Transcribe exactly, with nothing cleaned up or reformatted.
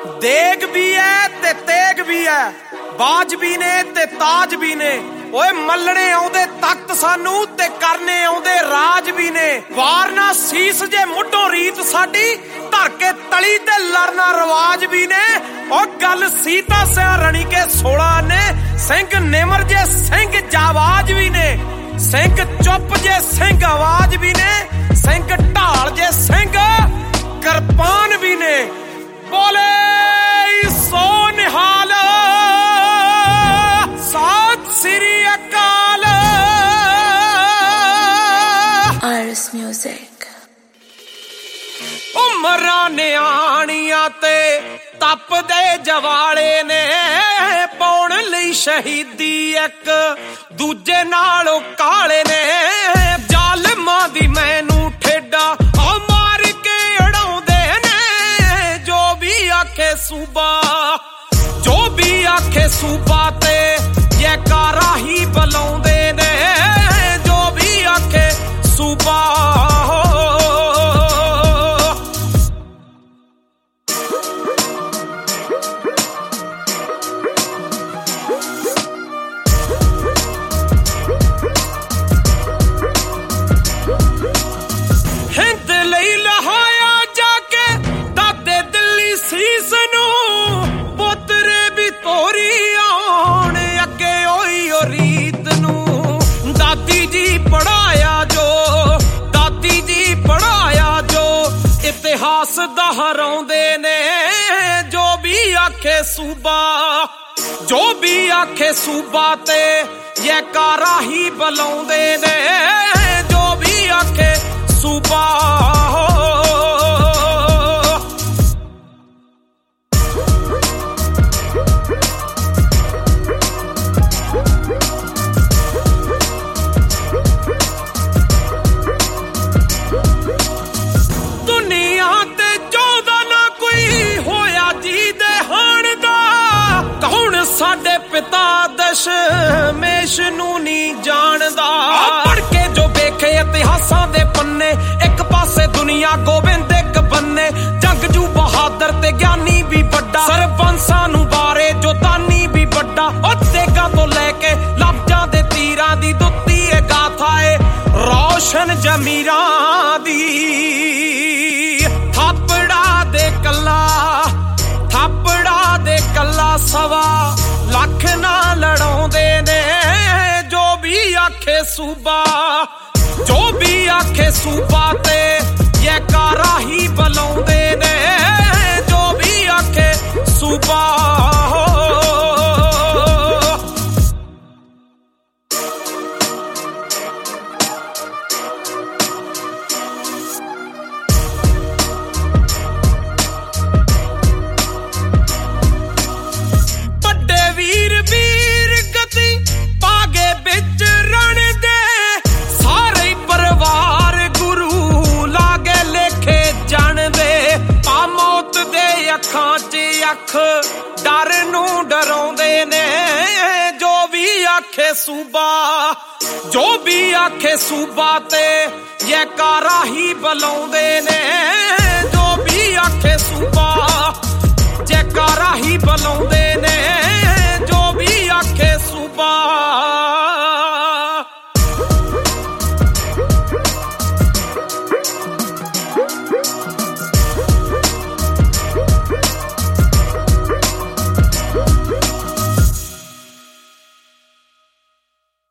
देग भी है ते तेग भी है, बाज भी ने ते ताज भी ने। ओए मलने आउंदे तख्त सानू ते करने आउंदे राज भी ने। वारना सीस जे मुढों रीत साडी, धर के तली ते लड़ना रवाज भी ने। ओ गल सीता सियारणी के सोलह ने, सिंह निमर जे सिंह जावाज भी ने। सिंह चुप जे सिंह आवाज भी ने, सिंह ढाल जे सिंह किरपान भी ने। बोले सो निहाल सत श्री अकाल। RS music. उमरा नियाणियां ते तप दे जवाले ने, पाउण लई शहीदी एक दूजे नालों काले ने। जालिमां दी मैनू ठेडा आ मार के उड़ाउंदे ने, जो भी आखे सूबा जो भी आखे सूबा ते ये कारा ही बुलाउंदे ने, जो भी आखे सूबा। हिंद लई लहाया जाके दादे दिल्ली सीस नू, पोतरे भी तोरी आउण अगे ओई ओ रीत नू। दादी जी पढ़ाया जो दादी जी पढ़ाया जो, इतिहास दोहराउंदे ने, जो भी आखे सूबा जो भी आखे सूबा ते ये कारा ही बुलाउंदे ने, जो भी आखे सूबा। दुनिया ते चौदा ना कोई होया जी दे हाण दा, कौन साडे पिता दशमेश नू नहीं जानदा। पढ़ के जो वेखे इतिहासां दे पन्ने, एक पासे दुनिया गोबिंद एक बन्ने। जंगजू बहादुर ते ज्ञानी भी बड़ा, सरबंसां नू बारे जो दानी भी बड़ा। ओ तेगा तो लेके लफ्जां दे तीरां दी दुत्ती ए गाथा ए रोशन जमीरां दी। थापड़ा दे कल्ला थापड़ा दे कल्ला सवा लख ना लड़ाउंदे ने, जो भी आखे सूबा जो भी आखे सूबा ते ये कारा ही बुलाउंदे ने, जो भी आखे सूबा। वीर वीर गति पागे बिच रण दे, सारे परिवार गुरु लागे लेखे जान दे। आ मौत दे अखां च अख डर नू डराउंदे ने, जो भी आखे सूबा जो भी आखे सूबा ते ये कारा ही बुलाउंदे ने, जो भी आखे सूबा जे कारा ही बुलाउंदे।